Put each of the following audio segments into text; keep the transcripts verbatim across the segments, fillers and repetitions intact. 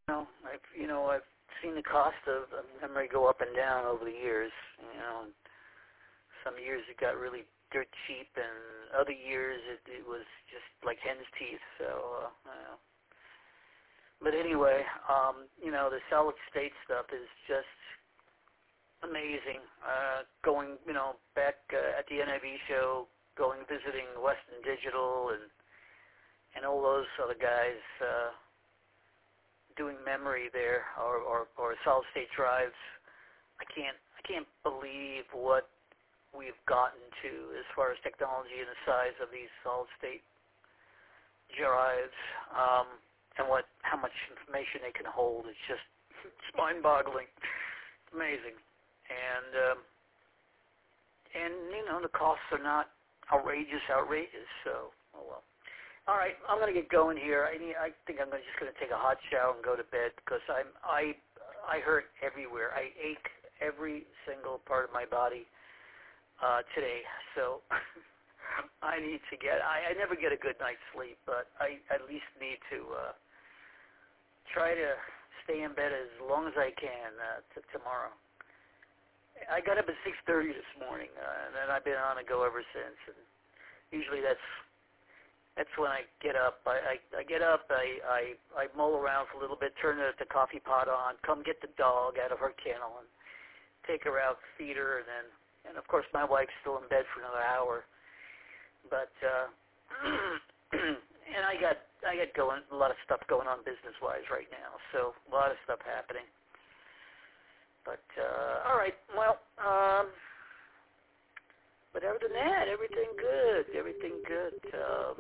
know, I've you know I've seen the cost of, of memory go up and down over the years. You know, and some years it got really dirt cheap, and other years it, it was just like hen's teeth. So, uh, you know. But anyway, um, you know, the solid state stuff is just amazing. Uh, going, you know, back uh, at the N I V show, going visiting Western Digital and and all those other guys. Uh, doing memory there or, or, or solid state drives. I can't I can't believe what we've gotten to as far as technology and the size of these solid state drives, um, and what how much information they can hold. It's just it's mind-boggling. It's amazing. And um, and you know, the costs are not outrageous outrageous, so oh well. All right, I'm going to get going here. I need, I think I'm just going to take a hot shower and go to bed because I'm I I hurt everywhere. I ache every single part of my body uh, today. So I need to get. I, I never get a good night's sleep, but I at least need to uh, try to stay in bed as long as I can uh, t- tomorrow. I got up at six thirty this morning, uh, and then I've been on a go ever since. And usually that's. That's when I get up. I, I, I get up, I, I, I mull around for a little bit, turn the, the coffee pot on, come get the dog out of her kennel and take her out, feed her, and then, and of course my wife's still in bed for another hour. But, uh, and I got, I got going, a lot of stuff going on business-wise right now, so a lot of stuff happening. But, uh, all right, well, um, but other than that, everything good. Everything good. Um,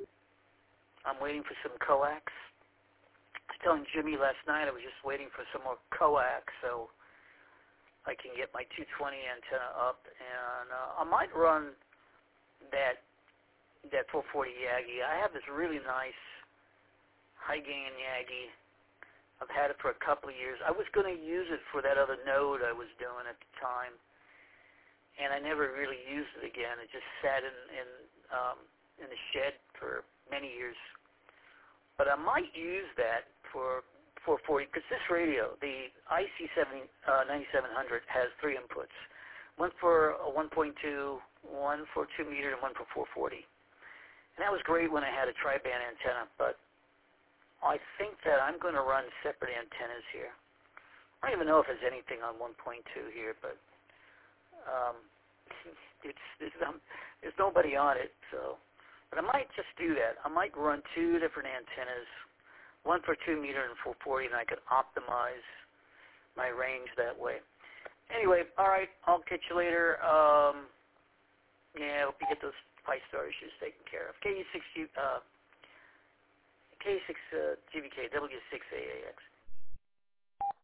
I'm waiting for some coax. I was telling Jimmy last night I was just waiting for some more coax so I can get my two twenty antenna up. And uh, I might run that that four forty Yagi. I have this really nice high-gain Yagi. I've had it for a couple of years. I was going to use it for that other node I was doing at the time. And I never really used it again. It just sat in in, um, in the shed for many years. But I might use that for four forty because this radio, the I C ninety-seven hundred, has three inputs: one for a one point two, one for two meter, and one for four forty. And that was great when I had a tri-band antenna. But I think that I'm going to run separate antennas here. I don't even know if there's anything on one point two here, but. Um, it's, it's um, there's nobody on it, so. But I might just do that. I might run two different antennas, one for two meter and four forty, and I could optimize my range that way. Anyway, all right, I'll catch you later. Um, yeah, I hope you get those five-star issues taken care of. K U six, uh, K six uh, G V K, W six A A X.